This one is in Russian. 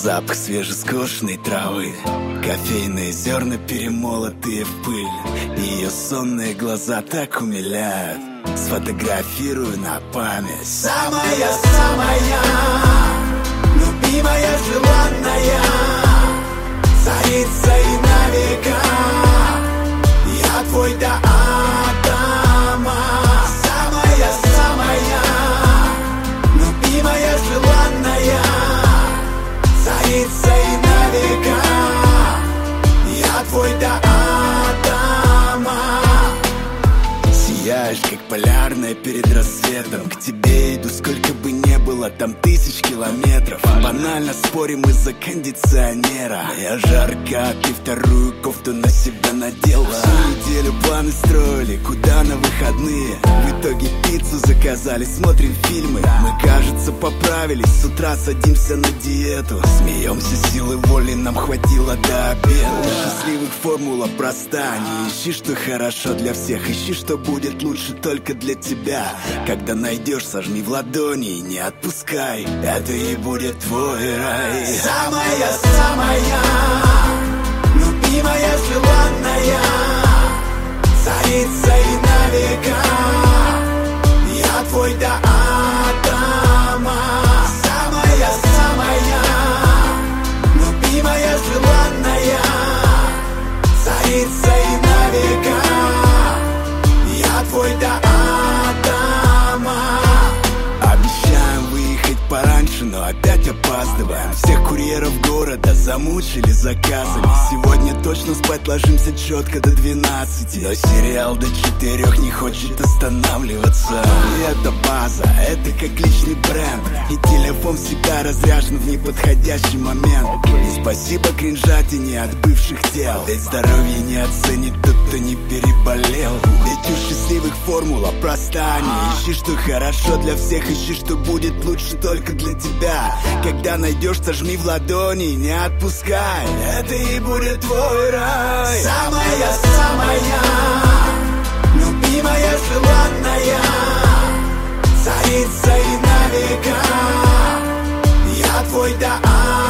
Запах свежескошенной травы, кофейные зерна, перемолотые в пыль. Ее сонные глаза так умиляют, сфотографирую на память. Самая-самая любимая, желанная, царица и на века. Я твой до атома. Самая-самая любимая, желанная, царица и на века. Я твой до атома. Сияешь, как полярная перед рассветом. К тебе иду, сколько бы не было там тысяч километров. Банально спорим из-за кондиционера. Я жарко, а ты вторую кофту на себя надела. Всю неделю планы строили, куда на выходные. В итоге пиццу заказали, смотрим фильмы. Мы, кажется, поправились, с утра садимся на диету. Смеемся, силы воли нам хватило до обеда. Для счастливых формула проста. Не ищи, что хорошо для всех, ищи, что будет лучше только для тебя. Когда найдешь, сожми в ладони и не отпускай. Это и будет твой рай. Самая-самая любимая, желанная, царица и на века. Я твой до атома. Самая-самая любимая, желанная, царица и на века. Я твой до атома. Обещаем выехать пораньше, но опять опаздываем. Всех курьеров города замучили заказами. Сегодня точно спать ложимся четко до 12. Но сериал до 4 не хочет останавливаться. И это база, это как личный бренд. И телефон всегда разряжен в неподходящий момент. И спасибо кринжатине от бывших тел. Ведь здоровье не оценит тот, кто не переболел. Ведь у счастливых формула проста. Не ищи, что хорошо для всех, ищи, что будет лучше только для тебя. Когда найдешь, сожми в ладони, не отпускай. Это и будет твой рай. Самая-самая любимая, желанная, царица и на века. Я твой до